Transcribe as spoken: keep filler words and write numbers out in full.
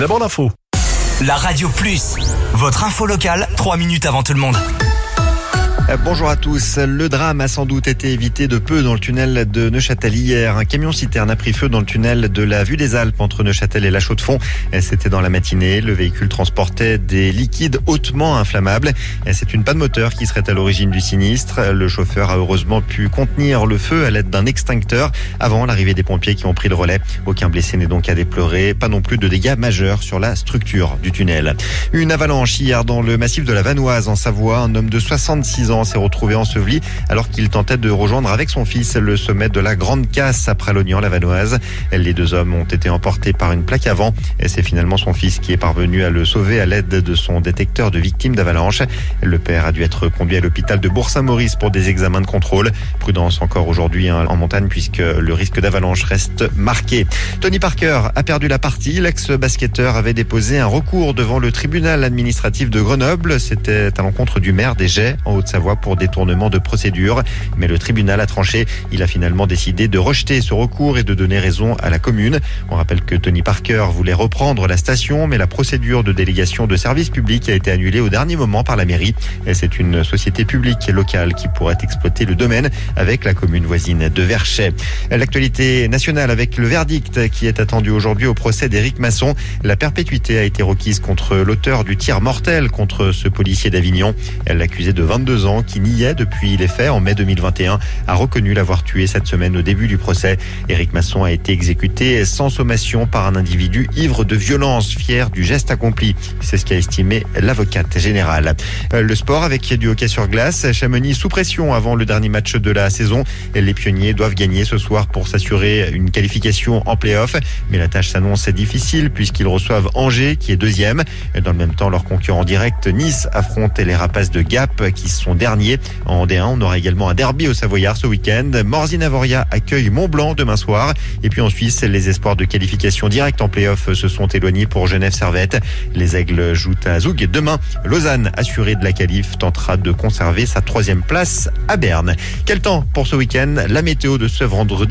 la bande info. La Radio Plus, votre info locale, trois minutes avant tout le monde. Bonjour à tous. Le drame a sans doute été évité de peu dans le tunnel de Neuchâtel hier. Un camion-citerne a pris feu dans le tunnel de la Vue des Alpes entre Neuchâtel et La Chaux-de-Fonds. C'était dans la matinée. Le véhicule transportait des liquides hautement inflammables. C'est une panne moteur qui serait à l'origine du sinistre. Le chauffeur a heureusement pu contenir le feu à l'aide d'un extincteur avant l'arrivée des pompiers qui ont pris le relais. Aucun blessé n'est donc à déplorer. Pas non plus de dégâts majeurs sur la structure du tunnel. Une avalanche hier dans le massif de la Vanoise en Savoie. Un homme de soixante-six ans s'est retrouvé enseveli alors qu'il tentait de rejoindre avec son fils le sommet de la Grande Casse à Pralognan-la-Vanoise. Les deux hommes ont été emportés par une plaque avant et c'est finalement son fils qui est parvenu à le sauver à l'aide de son détecteur de victimes d'avalanche. Le père a dû être conduit à l'hôpital de Bourg-Saint-Maurice pour des examens de contrôle. Prudence encore aujourd'hui en montagne puisque le risque d'avalanche reste marqué. Tony Parker a perdu la partie. L'ex-basketteur avait déposé un recours devant le tribunal administratif de Grenoble. C'était à l'encontre du maire des Jets en Haute-Savoie pour détournement de procédure. Mais le tribunal a tranché. Il a finalement décidé de rejeter ce recours et de donner raison à la commune. On rappelle que Tony Parker voulait reprendre la station, mais la procédure de délégation de service public a été annulée au dernier moment par la mairie. Et c'est une société publique locale qui pourrait exploiter le domaine avec la commune voisine de Verchet. L'actualité nationale avec le verdict qui est attendu aujourd'hui au procès d'Éric Masson. La perpétuité a été requise contre l'auteur du tir mortel contre ce policier d'Avignon. L'accusé de vingt-deux ans qui niait depuis les faits en mai deux mille vingt et un a reconnu l'avoir tué cette semaine au début du procès. Éric Masson a été exécuté sans sommation par un individu ivre de violence, fier du geste accompli. C'est ce qu'a estimé l'avocate générale. Le sport avec du hockey sur glace. Chamonix sous pression avant le dernier match de la saison. Les pionniers doivent gagner ce soir pour s'assurer une qualification en play-off. Mais la tâche s'annonce difficile puisqu'ils reçoivent Angers qui est deuxième. Dans le même temps, leur concurrent direct Nice affronte les Rapaces de Gap qui sont derniers. En D un, on aura également un derby au Savoyard ce week-end. Morzine-Avoria accueille Mont-Blanc demain soir. Et puis en Suisse, les espoirs de qualification directe en play-off se sont éloignés pour Genève-Servette. Les Aigles jouent à Zoug demain. Lausanne, assurée de la qualif, tentera de conserver sa troisième place à Berne. Quel temps pour ce week-end? La météo de ce vendredi.